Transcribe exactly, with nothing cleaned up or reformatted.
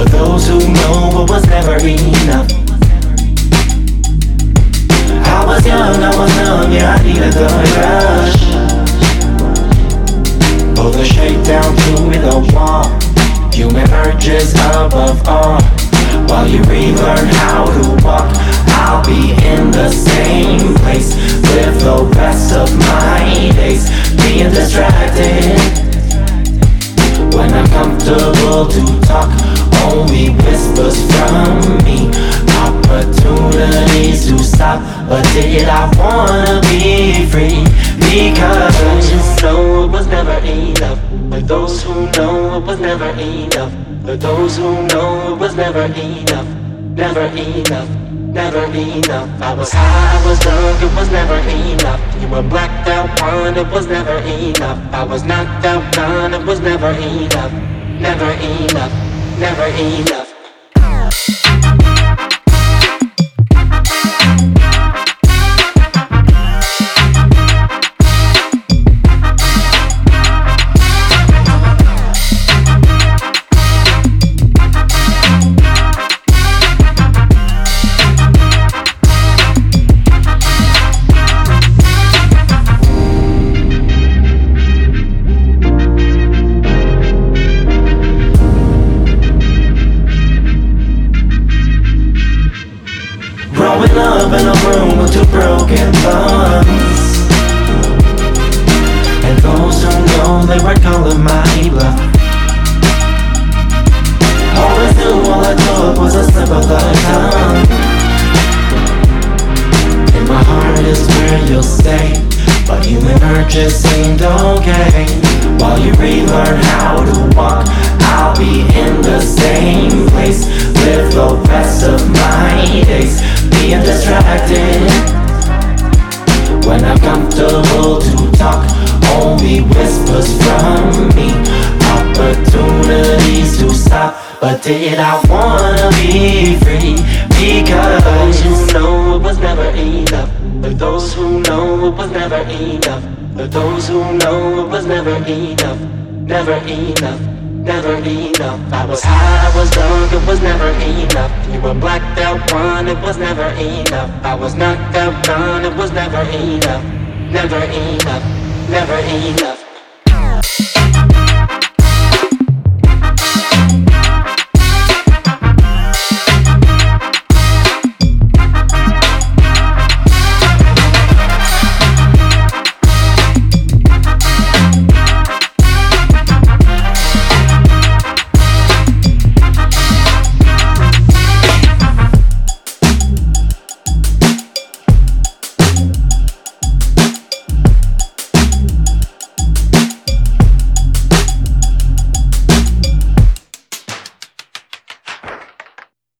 For those who know it was never enough. I was young, I was numb, yeah, I needed the rush. Pull the shakedown to the wall. Human urges above all. While you relearn how to walk, I'll be in the same place. Live the rest of my days being distracted. When I'm comfortable to talk, only whispers from me. Opportunities to stop, but did I wanna be free? Because those who know it was never enough. But those who know it was never enough. But those who know it was never enough. Never enough, never enough. I was high, I was drunk, it was never enough. You were blacked out one, it was never enough. I was knocked out gone, it was never enough. Never enough, never enough. Growing up in a room with two broken thumbs, and those who know they were calling my bluff. Always knew all I took was a slip of the tongue. And my heart is where you'll stay, but human urges seemed okay. While you relearn how to walk, I'll be in the same place. Live the rest of my days being distracted. When I'm comfortable to talk, only whispers from me. Opportunities to stop, but did I wanna be free? Because you know it was never enough. But those who know it was never enough. But those who know it was never enough. Never enough, never enough. I was high, I was drunk, it was never enough. You were blacked out one, it was never enough. I was knocked out gone, it was never enough. Never enough, never enough.